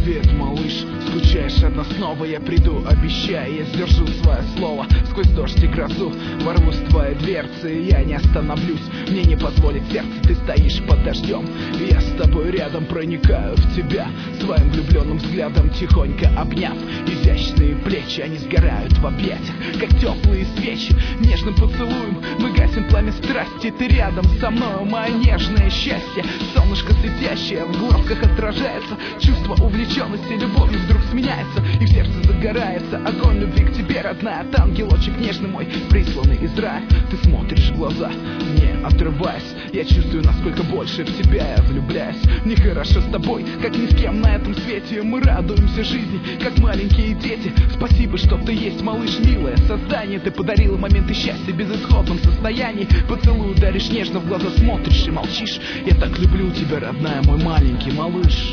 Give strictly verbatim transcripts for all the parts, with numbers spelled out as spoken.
Привет, малыш, скучаешь одна снова? Я приду, обещаю, я сдержу свое слово. Сквозь дождь и грозу ворвусь в твои дверцы, и я не остановлюсь, мне не позволит сердце. Ты стоишь под дождем, и я с тобой рядом проникаю в тебя своим влюбленным взглядом, тихонько обняв изящные плечи. Они сгорают в объятиях, как теплые свечи. Нежным поцелуем мы гасим пламя страсти. Ты рядом со мной, мое нежное счастье. Солнышко светящее в глазках отражается. Чувство увлеченности любовью вдруг сменяется, и в сердце загорается огонь любви к тебе, родная. Ты ангелочек нежный мой, присланный из рая. Ты смотришь в глаза, не отрываясь. Я чувствую, насколько больше в тебя я влюбляюсь. Мне хорошо с тобой, как ни с кем на этом свете. Мы радуемся жизни, как маленькие дети. Спасибо, что ты есть, малыш, милое создание. Ты подарила моменты счастья в безысходном состоянии. Поцелуй даришь нежно, в глаза смотришь и молчишь. Я так люблю тебя, родная, мой маленький малыш.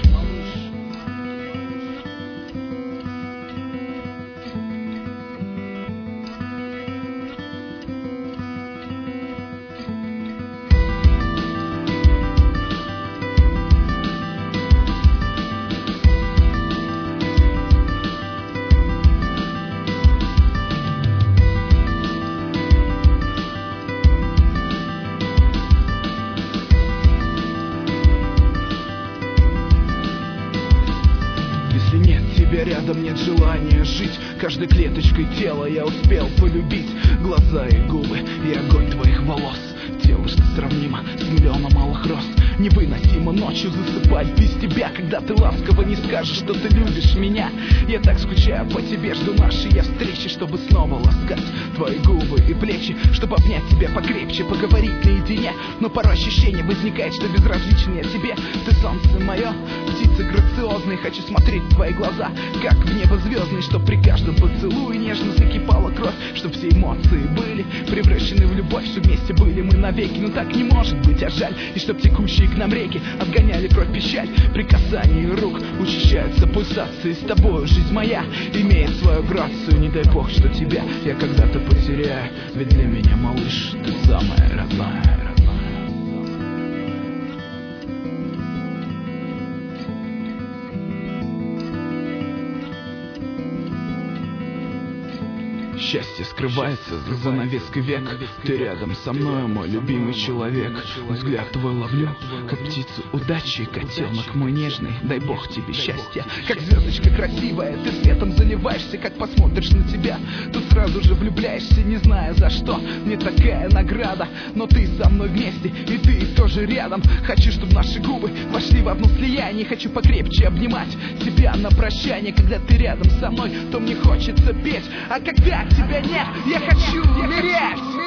Рядом нет желания жить, каждой клеточкой тела я успел полюбить. Глаза и губы и огонь твоих волос, тело, что сравнимо с миллионом малых роз. Невыносимо ночью засыпать без тебя, когда ты ласково не скажешь, что ты любишь меня. Я так скучаю по тебе, жду нашей я встречи, чтобы снова ласкать твои губы и плечи, чтобы обнять тебя покрепче, поговорить наедине. Но порой ощущение возникает, что безразличен я тебе. Ты солнце мое, птица грациозная, хочу смотреть в твои глаза, как в небо звездное, чтоб при каждом поцелуе нежно закипала кровь, чтоб все эмоции были превращены в любовь, чтоб вместе были мы навеки. Но так не может быть, а жаль, и чтоб текущие к нам реки отгоняли кровь, печаль. При касании рук учащаются пульсации. С тобою жизнь моя имеет свою грацию. Не дай бог, что тебя я когда-то потеряю, ведь для меня, малыш, ты самая родная. Счастье скрывается за занавеской век. Ты рядом со мной, мой любимый человек. Взгляд твой ловлю, как птицу удачи. Котенок мой нежный, дай бог тебе счастья. Как звездочка красивая, ты светом заливаешься. Как посмотришь на тебя, то сразу же влюбляешься, не зная за что. Мне такая награда, но ты со мной вместе, и ты тоже рядом. Хочу, чтобы наши губы вошли в одно слияние. Хочу покрепче обнимать тебя на прощание. Когда ты рядом со мной, то мне хочется петь, а когда тебя нет, я хочу умереть.